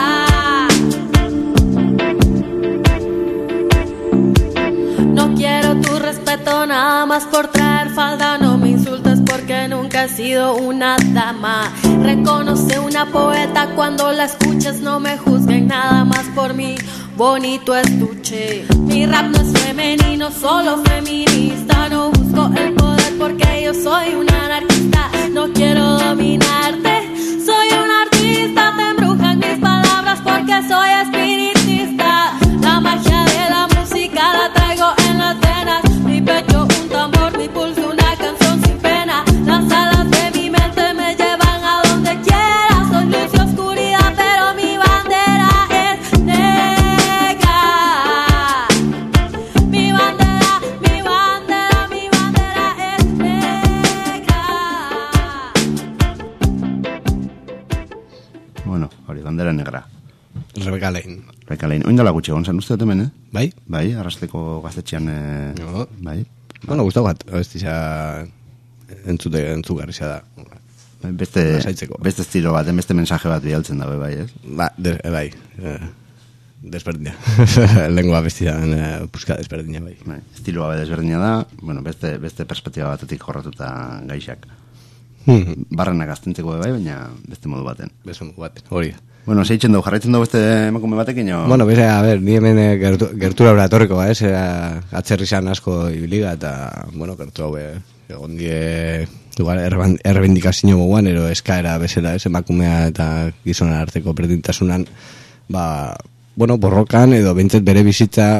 No quiero tu respeto nada más por traer falda. No me insultes porque nunca he sido una dama. Reconoce una poeta cuando la escuches. No me juzguen nada más por mi bonito estuche. Mi rap no es femenino, solo feminista. No busco el poder porque yo soy una anarquista. No quiero dominarte, soy un artista. Te embrujan mis palabras porque soy espiritista. La magia de la música la traigo en las venas. Mi pecho un tambor, mi pulso una canción sin pena. Las alas de mi mente me llevan a donde quiera. Soy luz y oscuridad pero mi bandera es negra. Mi bandera, mi bandera, mi bandera es negra. Bueno, hori, bandera negra. Rebecca Lane. Rebecca Lane. Oindala gutxe egon zen uste hemen, Bai? Bai, arrasteko gaztetxean, No. bai. Bueno, gustau bat, abestia entzugarria da. Beste Lasaitzeko. estilo bat, beste mensaje bat bialtzen dabe, bai, ez? Ba, bai. Desberdina. Lengua bestian puska desberdina, bai. Bai, estiloa bai desberdina da, bueno, beste perspektiba batetik jorratuta gaixak. Barrenak aztentzeko bai, baina beste modu baten. Beste modu baten, hori. Bueno, zeitzen dugu, jarraitzen dugu beste emakume batekin, o? Bueno, bese, a ver, ni hemen gertura oratorreko, atzerri zan asko ibiliga, eta, bueno, gertu hau, egon die, igual, errebindikazio moguan, ero eskaera bezala, emakumea eta gizonan arteko berdintasunan, ba, bueno, borrokan, edo bentzet bere bizitza,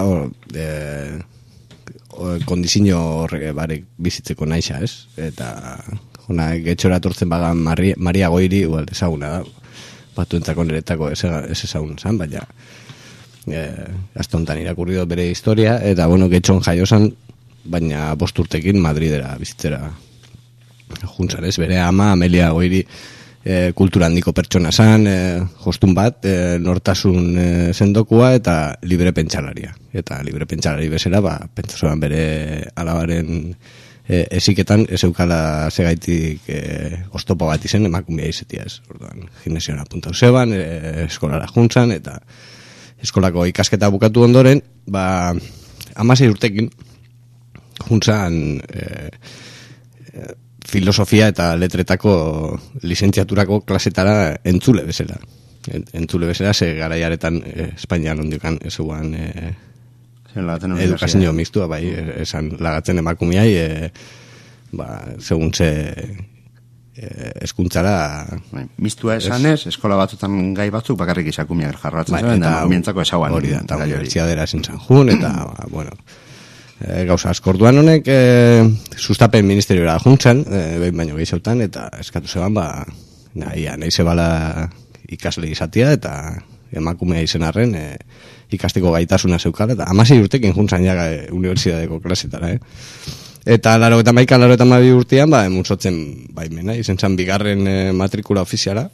kondizio horrek barek bizitzeko naixa, ez? Eta, jona, getxora tortzen bagan Maria Goiri, igual, ezaguna da, batuentzako niretako ez ezagun zan, baina hasta hontan irakurri dut bere historia, eta bueno, getxon jaio zan, baina 5 urtekin Madridera bizitzera juntzan, ez? Bere ama Amelia Goiri kultura handiko pertsona zan, jostun bat, nortasun sendokua eta libre pentsalaria. Eta libre pentsalari bezala, pentsasoan bere alabaren eziketan ez eukala segaitik oztopo bat izen emakumea izetia ez. Orduan, gimnasiora apuntau zeban, eskolara juntzan, eta eskolako ikasketa bukatu ondoren, 16 urtekin juntzan filosofia eta letretako lizentziaturako klasetara entzule bezala. Entzule bezala, ze garaiaretan Espainian ondiokan ezuan edukazio mixtua, bai, esan lagatzen emakumeai, segun ze eskuntzara... Mistua esanez, eskola batzutan gai batzuk bakarrik izakumiak jarratzen zen, eta emakumientzako ezaguan. Hori da, eta unibertsiadera zintzen jun, eta, bueno... gauza askorduan honek sustapen ministeriora juntzan, behin baino gehizautan, eta eskatu zeban, nahi zebala ikasle izatia, eta emakumea izen arren ikasteko gaitasuna zeukala, eta 16 urtekin juntzan jaga unibertsitateko klasetara, Eta 92 urtean, emuntzotzen baimena, izen zan bigarren matrikula ofiziala,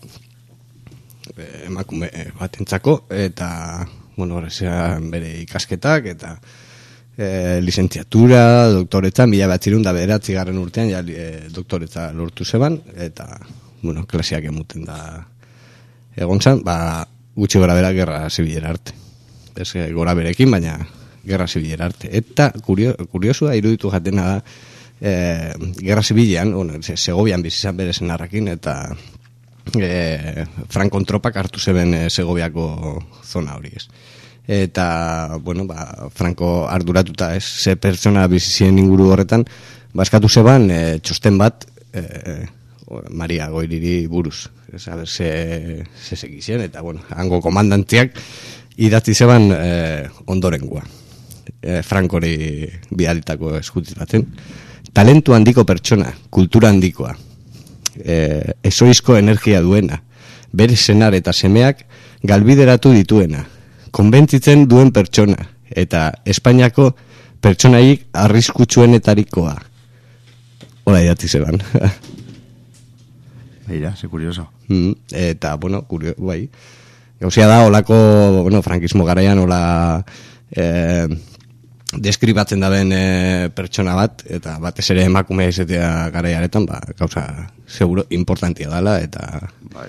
emakume batentzako, eta, bueno, horrezean bere ikasketak, eta lizentziatura, doktoretza, 1909 urtean, doktoretza lortu zeban, eta, bueno, klasiak emuten da egon zan, gutxi gora bera gerra zibilera arte. Ez gora berekin, baina gerra zibilera arte. Eta kuriosua iruditu jatena da, gerra zibilean, Segovian bizizan bere zenarrakin, eta Frankon tropak hartu zeben Segoviako zona hori ez. Eta, bueno, Franco arduratuta ze pertsona bizizien inguru horretan, eskatu zeban txosten bat Maria Goiriri buruz. A ber, ze segizien, eta, bueno, hango komandantziak idatzi zeban ondorengua. Frankori bidalitako eskutit baten. Talentu handiko pertsona, kultura handikoa, ezoizko energia duena, bere senar eta semeak galbideratu dituena, konbentzitzen duen pertsona, eta Espainiako pertsonaik arriskutsuenetarikoa. Hora idatzi zeban. Beira, ze kurioso. Eta, bueno, bai. Gauzia da, olako, bueno, frankismo garaian, hola deskribatzen daben pertsona bat, eta batez ere emakumea izatea garaiaretan, gauza, seguro, importantia dela, eta...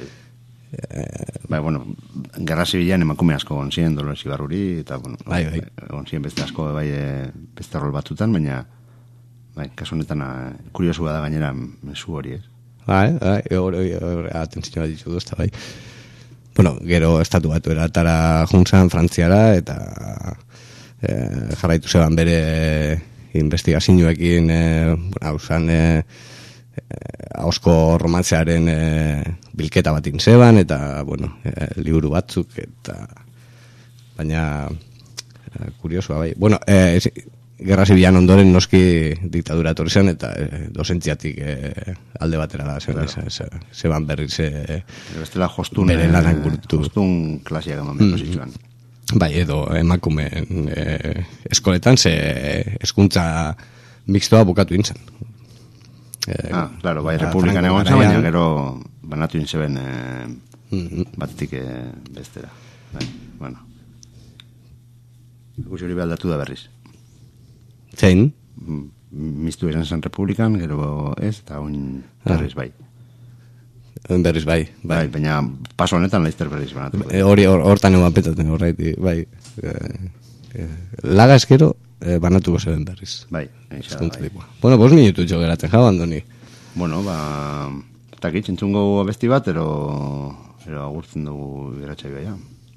bueno, gerra zibilean emakume asko gonzien Dolores Ibarruri, eta, bueno, gonzien beste asko beste rol batzutan, baina kasu honetan kuriosua da gainera mezu hori, ez? Atentzio bat ditu duzta, bai. Bueno, gero estatu batu eratara juntzan Frantziara, eta jarraitu zeban bere investigazioekin, hausan hausko romantzearen bilketa bat inzeban, eta, bueno, liburu batzuk, eta baina kuriosua, bai. Bueno, gerra zibilan ondoren noski diktadura etorri zen, eta dosentziatik alde batera da, zeban berriz bere lanak gurtu. Jostun klasiak eman behar posizioan. Bai, edo emakumeen eskoletan, ze eskuntza mixtoa bukatu intzen. Claro, bai, republikan egon zen, baina gero banatu inzeben batetik bestera. Bai, bueno. Ikusi hori behaldatu da berriz. Zein? Miztu esan zen republikan, gero ez, eta oin berriz bai. Berriz bai. Baina paso honetan laizter berriz banatu. Hori hortan eman petaten horreiti, bai. Laga eskero banatuko zeben berriz. Bai. Bueno, 5 minutu txo geratzen jau, Andoni. Bueno, eta kitzentzungo abesti bat, ero agurtzen dugu geratxai baia.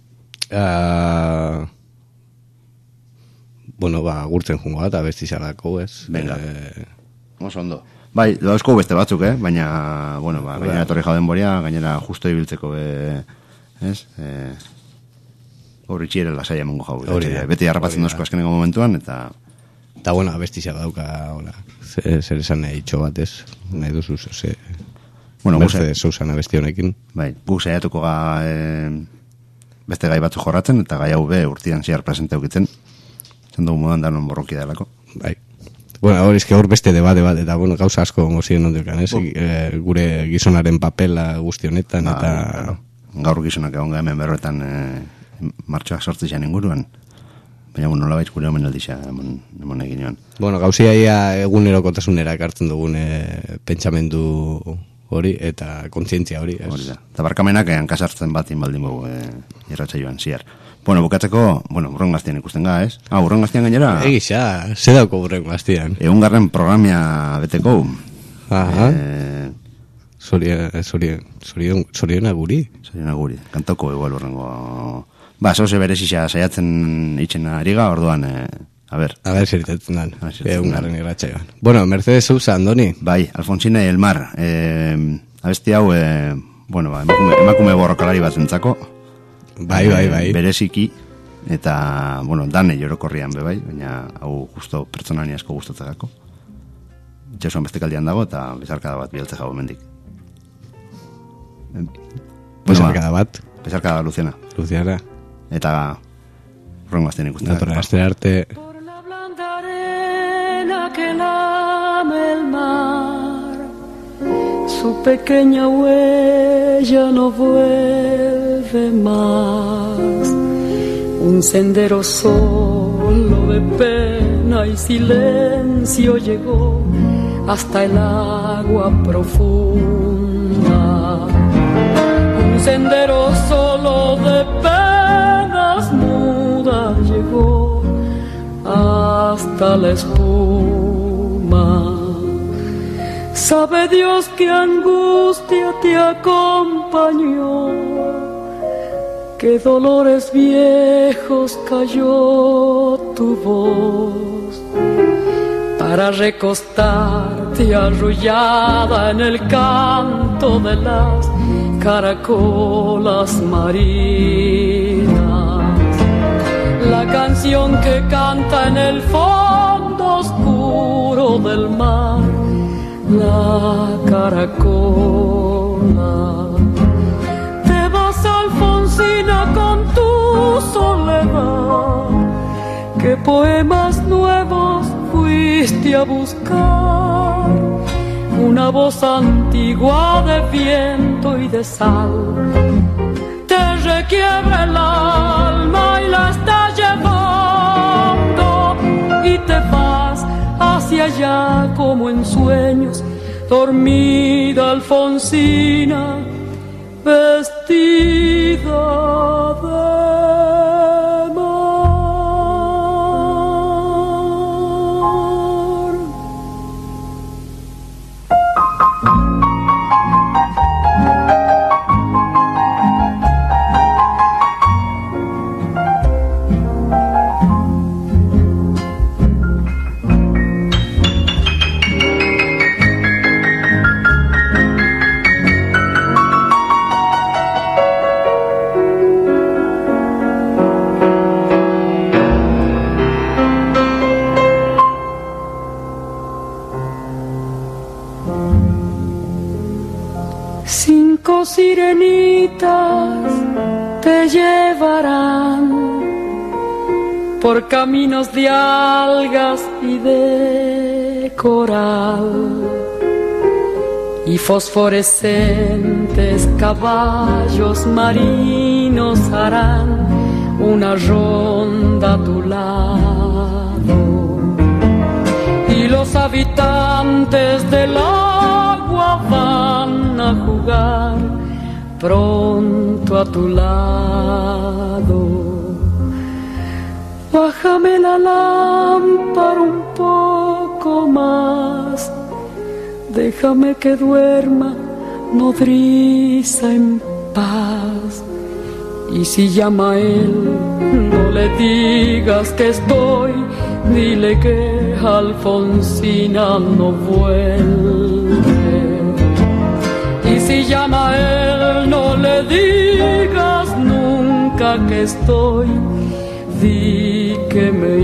Bueno, agurtzen jungo bat, abesti xalako, ez? Venga, oso ondo. Bai, dauzko beste batzuk, baina, bueno, gainera etorri jauden boria, gainera justo ibiltzeko, ez? Horri txire lasai emongo jau. Beti harrapatzen dozko azkeneko momentuan, eta... Eta, bueno, abesti xalauka, zer esan nahi txo bat, ez? Nahi duzu, ze... Bueno, Mercedes Sousan abesti honekin. Bai, guk saiatuko beste gai batzu jorratzen, eta gai hau urtian ziar presente eukitzen. Zendugu modan danon borroki dalako. Bai. Bueno, hor, eske hor beste debate bat, eta, bueno, gauza asko gongo ziren ondelkan, gure gizonaren papela guzti honetan, eta... Gaur gizonak egon hemen berroetan martxoak sortzian inguruan, baina, bueno, nola baitz gure omen aldisa emon egin joan. Bueno, gauzia egunerokotasunera ekartzen dugun pentsamendu hori, eta kontzientzia hori. Eta barkamenak hankasartzen batin baldin bogu irratxa joan, ziar. Bueno, bukatzeko, burren gaztian ikusten ga, ez? Burren gaztian gainera... Egisa, ze dauko burren gaztian? Egungarren programia beteko. Aha. Zoriona guri. Zoriona guri, kantoko igual burrengo... Zoze berezisa saiatzen itxena ariga, orduan, a ver, zeritatzen dan, egungarren irratxa joan. Bueno, Mercedes Sousa, Andoni. Bai, Alfonsina y el mar. Abesti hau, emakume borrokalari bat zentzako. Bai. Bereziki, eta, dane jorokorrian bai, baina hau justo pertsonani asko gustatzeko. Itxasuan beste kaldian dago, eta bezarkada bat bialtze jau mendik. Bezarkada bat? Bezarkada Luciana. Eta horrengo azten ikusten. Natorra azte arte. Por la blanda arena que lame el mar, su pequeña huella no vuelve más. Un sendero solo de pena y silencio llegó hasta el agua profunda. Un sendero solo de penas mudas llegó hasta la espuma. Sabe Dios qué angustia te acompañó, qué dolores viejos cayó tu voz, para recostarte arrullada en el canto de las caracolas marinas. La canción que canta en el fondo oscuro del mar, la caracola. Te vas, Alfonsina, con tu soledad, ¿qué poemas nuevos fuiste a buscar? Una voz antigua de viento y de sal te requiebra el alma y la está llevando, y te vas hacia allá como en sueños, dormida Alfonsina, vestida de sirenitas te llevarán por caminos de algas y de coral, y fosforescentes caballos marinos harán una ronda a tu lado, y los habitantes del agua van a jugar pronto a tu lado. Bájame la lámpara un poco más, déjame que duerma nodriza en paz. Y si llama a él, no le digas que estoy, dile que Alfonsina no vuelve. Y si llama a él, no le digas nunca que estoy, di que me he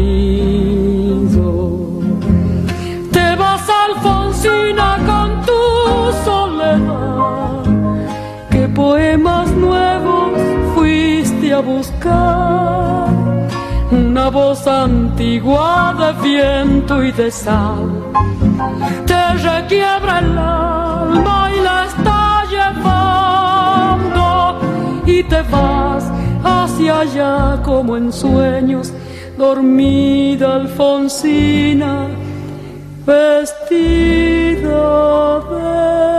ido. Te vas, Alfonsina, con tu soledad, ¿qué poemas nuevos fuiste a buscar? una voz antigua de viento y de sal te requiebra el alma y la está llevando y te vas hacia allá como en sueños, dormida Alfonsina, vestida de